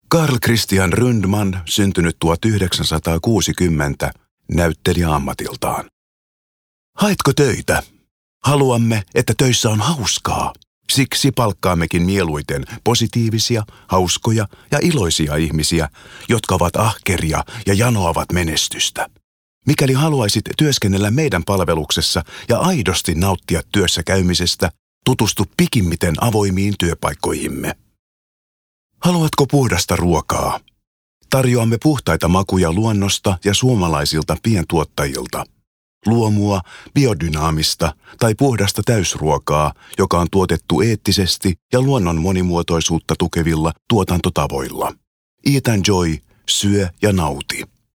Carl Christian Rundman, syntynyt 1960, näyttelijä ammatiltaan. Haetko töitä? Haluamme, että töissä on hauskaa. Siksi palkkaammekin mieluiten positiivisia, hauskoja ja iloisia ihmisiä, jotka ovat ahkeria ja janoavat menestystä. Mikäli haluaisit työskennellä meidän palveluksessa ja aidosti nauttia työssä käymisestä, tutustu pikimmiten avoimiin työpaikkoihimme. Haluatko puhdasta ruokaa? Tarjoamme puhtaita makuja luonnosta ja suomalaisilta pientuottajilta. Luomua, biodynaamista tai puhdasta täysruokaa, joka on tuotettu eettisesti ja luonnon monimuotoisuutta tukevilla tuotantotavoilla. Eat and Joy, syö ja nauti.